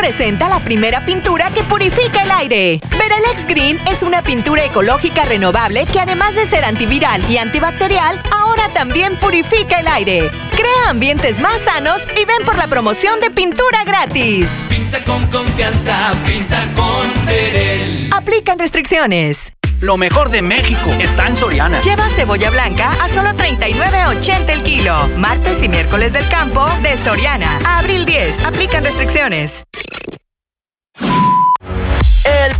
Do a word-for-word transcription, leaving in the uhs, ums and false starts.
presenta la primera pintura que purifica el aire. Veralex Green es una pintura ecológica renovable que además de ser antiviral y antibacterial, ahora también purifica el aire. Crea ambientes más sanos y ven por la promoción de pintura gratis. Pinta con confianza, pinta con Verel. Aplican restricciones. Lo mejor de México está en Soriana. Lleva cebolla blanca a solo treinta y nueve ochenta el kilo. Martes y miércoles del campo de Soriana. A abril diez. Aplican restricciones. El